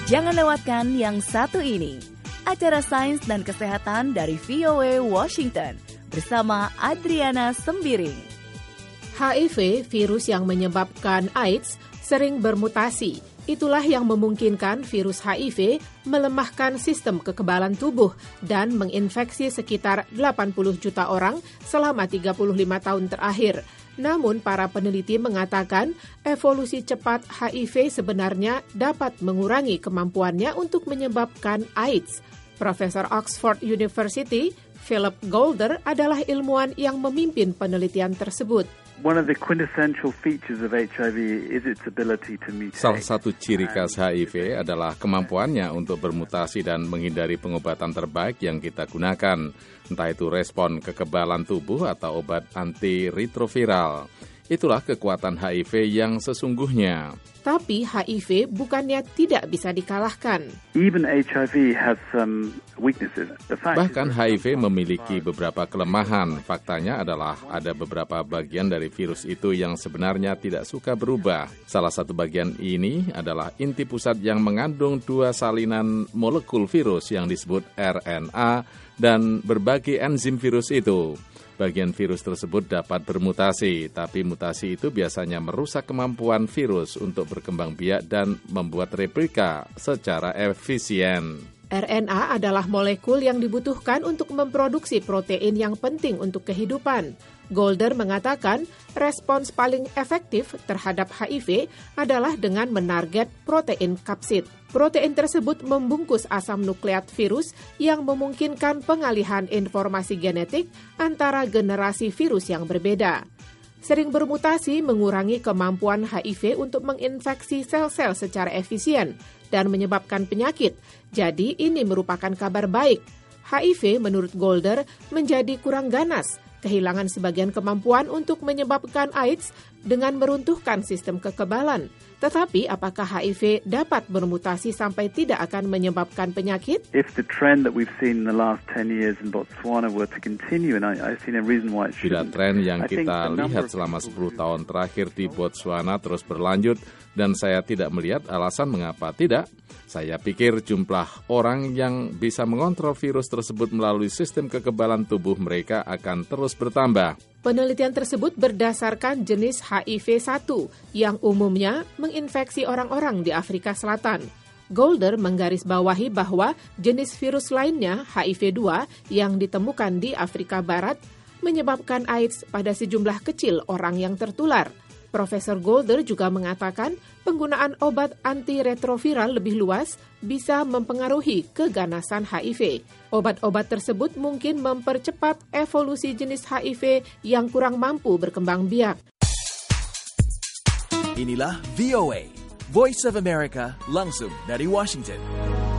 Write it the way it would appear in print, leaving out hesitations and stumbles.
Jangan lewatkan yang satu ini, acara sains dan kesehatan dari VOA Washington bersama Adriana Sembiring. HIV, virus yang menyebabkan AIDS, sering bermutasi. Itulah yang memungkinkan virus HIV melemahkan sistem kekebalan tubuh dan menginfeksi sekitar 80 juta orang selama 35 tahun terakhir. Namun, para peneliti mengatakan evolusi cepat HIV sebenarnya dapat mengurangi kemampuannya untuk menyebabkan AIDS. Profesor Oxford University, Philip Goulder, adalah ilmuwan yang memimpin penelitian tersebut. One of the quintessential features of HIV is its ability to mutate. Salah satu ciri khas HIV adalah kemampuannya untuk bermutasi dan menghindari pengobatan terbaik yang kita gunakan, entah itu respon kekebalan tubuh atau obat antiretroviral. Itulah kekuatan HIV yang sesungguhnya. Tapi HIV bukannya tidak bisa dikalahkan. Even HIV has some weaknesses. Bahkan HIV memiliki beberapa kelemahan. Faktanya adalah ada beberapa bagian dari virus itu yang sebenarnya tidak suka berubah. Salah satu bagian ini adalah inti pusat yang mengandung dua salinan molekul virus yang disebut RNA dan berbagai enzim virus itu. Bagian virus tersebut dapat bermutasi, tapi mutasi itu biasanya merusak kemampuan virus untuk berkembang biak dan membuat replika secara efisien. RNA adalah molekul yang dibutuhkan untuk memproduksi protein yang penting untuk kehidupan. Goulder mengatakan respons paling efektif terhadap HIV adalah dengan menarget protein kapsid. Protein tersebut membungkus asam nukleat virus yang memungkinkan pengalihan informasi genetik antara generasi virus yang berbeda. Sering bermutasi mengurangi kemampuan HIV untuk menginfeksi sel-sel secara efisien dan menyebabkan penyakit. Jadi ini merupakan kabar baik. HIV menurut Goulder menjadi kurang ganas, kehilangan sebagian kemampuan untuk menyebabkan AIDS dengan meruntuhkan sistem kekebalan. Tetapi apakah HIV dapat bermutasi sampai tidak akan menyebabkan penyakit? If the trend that we've seen in the last 10 years in Botswana were to continue, and I see no reason why it Bila shouldn't. tren yang kita lihat selama 10 tahun terakhir di Botswana terus berlanjut dan saya tidak melihat alasan mengapa tidak, saya pikir jumlah orang yang bisa mengontrol virus tersebut melalui sistem kekebalan tubuh mereka akan terus bertambah. Penelitian tersebut berdasarkan jenis HIV-1 yang umumnya menginfeksi orang-orang di Afrika Selatan. Goulder menggarisbawahi bahwa jenis virus lainnya, HIV-2, yang ditemukan di Afrika Barat, menyebabkan AIDS pada sejumlah kecil orang yang tertular. Profesor Goulder juga mengatakan penggunaan obat antiretroviral lebih luas bisa mempengaruhi keganasan HIV. Obat-obat tersebut mungkin mempercepat evolusi jenis HIV yang kurang mampu berkembang biak. Inilah VOA, Voice of America, langsung dari Washington.